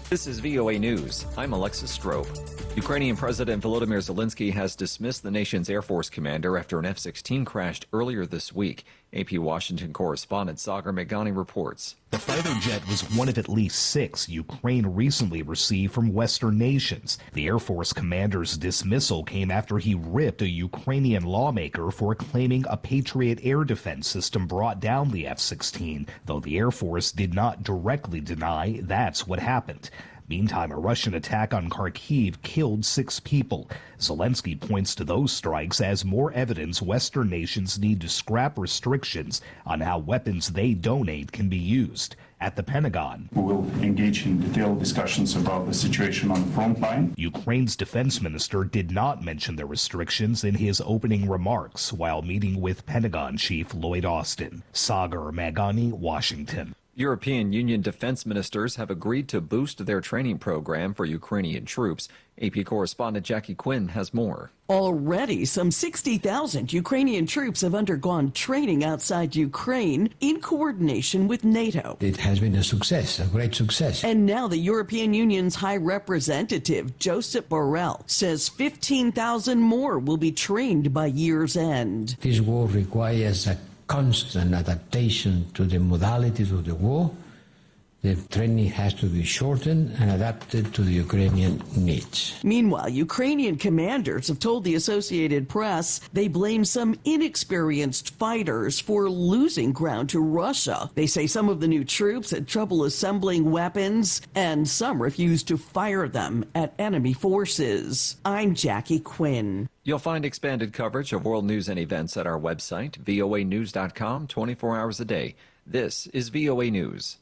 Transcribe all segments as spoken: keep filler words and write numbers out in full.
This is V O A News. I'm Alexis Strope. Ukrainian President Volodymyr Zelensky has dismissed the nation's Air Force commander after an F sixteen crashed earlier this week. A P Washington correspondent Sagar Meghani reports. The fighter jet was one of at least six Ukraine recently received from Western nations. The Air Force commander's dismissal came after he ripped a Ukrainian lawmaker for claiming a Patriot air defense system brought down the F sixteen, though the Air Force did not directly deny that's what happened. Meantime, a Russian attack on Kharkiv killed six people. Zelensky points to those strikes as more evidence Western nations need to scrap restrictions on how weapons they donate can be used. At the Pentagon, we will engage in detailed discussions about the situation on the front line. Ukraine's defense minister did not mention the restrictions in his opening remarks while meeting with Pentagon Chief Lloyd Austin. Sagar Meghani, Washington. European Union defense ministers have agreed to boost their training program for Ukrainian troops. A P correspondent Jackie Quinn has more. Already, some sixty thousand Ukrainian troops have undergone training outside Ukraine in coordination with NATO. It has been a success, a great success. And now the European Union's High Representative, Josep Borrell, says fifteen thousand more will be trained by year's end. This war requires a constant adaptation to the modalities of the war. The training has to be shortened and adapted to the Ukrainian needs. Meanwhile, Ukrainian commanders have told the Associated Press they blame some inexperienced fighters for losing ground to Russia. They say some of the new troops had trouble assembling weapons, and some refused to fire them at enemy forces. I'm Jackie Quinn. You'll find expanded coverage of world news and events at our website, V O A news dot com, twenty-four hours a day. This is V O A News.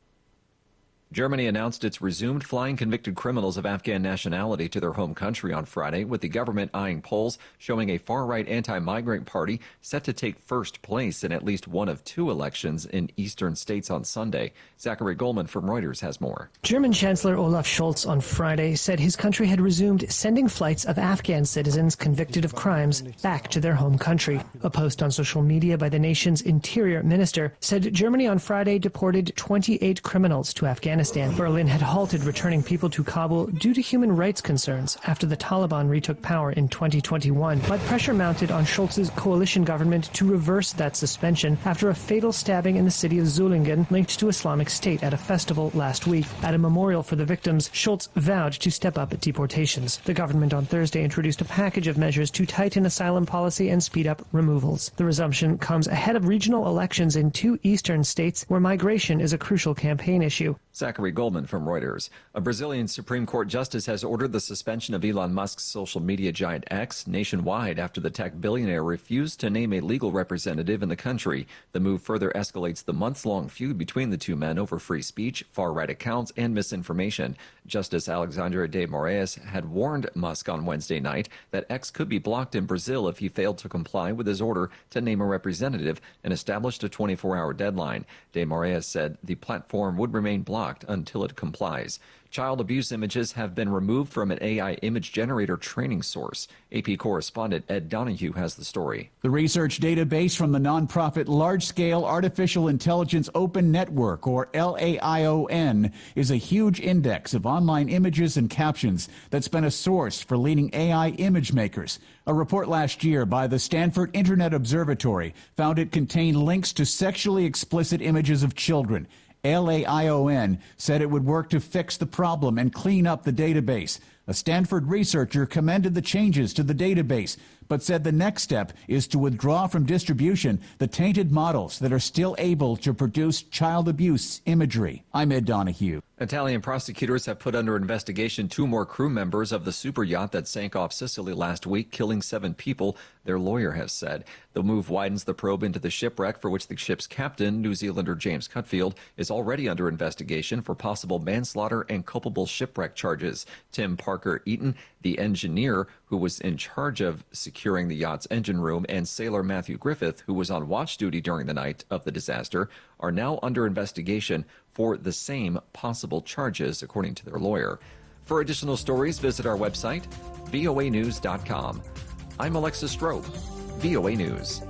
Germany announced it's resumed flying convicted criminals of Afghan nationality to their home country on Friday, with the government eyeing polls showing a far-right anti-migrant party set to take first place in at least one of two elections in eastern states on Sunday. Zachary Goldman from Reuters has more. German Chancellor Olaf Scholz on Friday said his country had resumed sending flights of Afghan citizens convicted of crimes back to their home country. A post on social media by the nation's interior minister said Germany on Friday deported twenty-eight criminals to Afghanistan. Berlin had halted returning people to Kabul due to human rights concerns after the Taliban retook power in twenty twenty-one. But pressure mounted on Scholz's coalition government to reverse that suspension after a fatal stabbing in the city of Zulingen linked to Islamic State at a festival last week. At a memorial for the victims, Scholz vowed to step up deportations. The government on Thursday introduced a package of measures to tighten asylum policy and speed up removals. The resumption comes ahead of regional elections in two eastern states where migration is a crucial campaign issue. Zachary Goldman from Reuters. A Brazilian Supreme Court justice has ordered the suspension of Elon Musk's social media giant X nationwide after the tech billionaire refused to name a legal representative in the country. The move further escalates the months-long feud between the two men over free speech, far-right accounts, and misinformation. Justice Alexandre de Moraes had warned Musk on Wednesday night that X could be blocked in Brazil if he failed to comply with his order to name a representative and established a twenty-four hour deadline. De Moraes said the platform would remain blocked until it complies. Child abuse images have been removed from an A I image generator training source. A P correspondent Ed Donahue has the story. The research database from the nonprofit Large Scale Artificial Intelligence Open Network, or L A I O N, is a huge index of online images and captions that's been a source for leading A I image makers. A report last year by the Stanford Internet Observatory found it contained links to sexually explicit images of children. L A I O N said it would work to fix the problem and clean up the database. A Stanford researcher commended the changes to the database, but said the next step is to withdraw from distribution the tainted models that are still able to produce child abuse imagery. I'm Ed Donahue. Italian prosecutors have put under investigation two more crew members of the super yacht that sank off Sicily last week, killing seven people, their lawyer has said. The move widens the probe into the shipwreck, for which the ship's captain, New Zealander James Cutfield, is already under investigation for possible manslaughter and culpable shipwreck charges. Tim Parker Eaton, the engineer who was in charge of securing the yacht's engine room, and sailor Matthew Griffith, who was on watch duty during the night of the disaster, are now under investigation for the same possible charges, according to their lawyer. For additional stories, visit our website, V O A news dot com. I'm Alexis Strope, V O A News.